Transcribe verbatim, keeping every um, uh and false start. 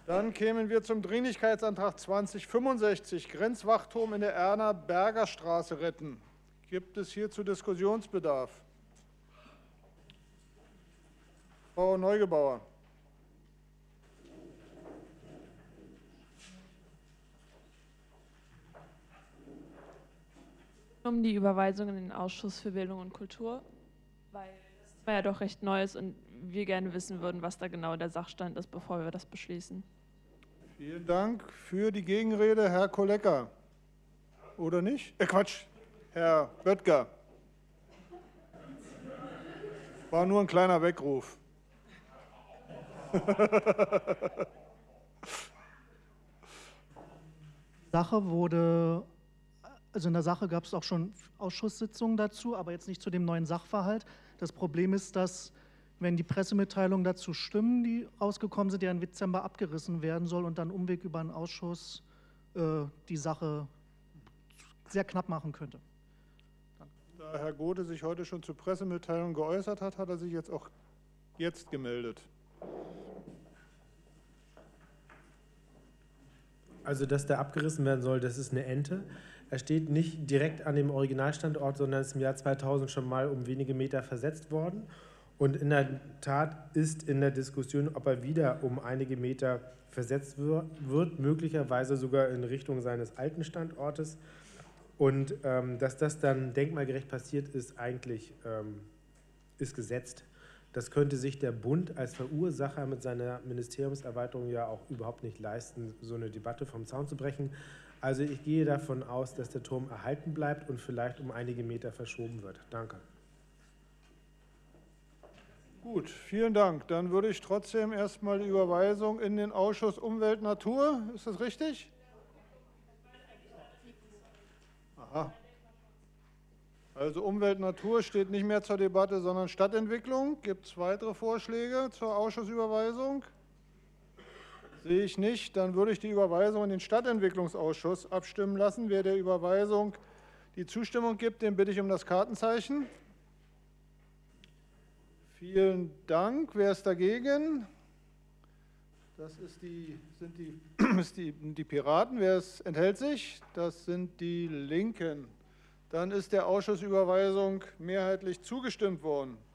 Dann kämen wir zum Dringlichkeitsantrag zwanzig fünfundsechzig, Grenzwachturm in der Erna-Berger Straße retten. Gibt es hierzu Diskussionsbedarf? Frau Neugebauer. Um die Überweisung in den Ausschuss für Bildung und Kultur, weil das ja doch recht neu ist und wir gerne wissen würden, was da genau der Sachstand ist, bevor wir das beschließen. Vielen Dank. Für die Gegenrede Herr Kolecker. Oder nicht? Äh, Quatsch, Herr Böttger. War nur ein kleiner Weckruf. Sache wurde, also in der Sache gab es auch schon Ausschusssitzungen dazu, aber jetzt nicht zu dem neuen Sachverhalt. Das Problem ist, dass, wenn die Pressemitteilungen dazu stimmen, die rausgekommen sind, ja im Dezember abgerissen werden soll und dann Umweg über einen Ausschuss äh, die Sache sehr knapp machen könnte. Danke. Da Herr Gothe sich heute schon zur Pressemitteilung geäußert hat, hat er sich jetzt auch jetzt gemeldet. Also, dass der abgerissen werden soll, das ist eine Ente. Er steht nicht direkt an dem Originalstandort, sondern ist im Jahr zweitausend schon mal um wenige Meter versetzt worden. Und in der Tat ist in der Diskussion, ob er wieder um einige Meter versetzt wird, möglicherweise sogar in Richtung seines alten Standortes. Und ähm, dass das dann denkmalgerecht passiert, ist eigentlich ähm, ist gesetzt. Das könnte sich der Bund als Verursacher mit seiner Ministeriumserweiterung ja auch überhaupt nicht leisten, so eine Debatte vom Zaun zu brechen. Also ich gehe davon aus, dass der Turm erhalten bleibt und vielleicht um einige Meter verschoben wird. Danke. Gut, vielen Dank. Dann würde ich trotzdem erstmal die Überweisung in den Ausschuss Umwelt Natur. Ist das richtig? Aha. Also Umwelt Natur steht nicht mehr zur Debatte, sondern Stadtentwicklung. Gibt es weitere Vorschläge zur Ausschussüberweisung? Sehe ich nicht. Dann würde ich die Überweisung in den Stadtentwicklungsausschuss abstimmen lassen. Wer der Überweisung die Zustimmung gibt, den bitte ich um das Kartenzeichen. Vielen Dank. Wer ist dagegen? Das ist die, sind die, ist die, die Piraten. Wer ist, enthält sich? Das sind die Linken. Dann ist der Ausschussüberweisung mehrheitlich zugestimmt worden.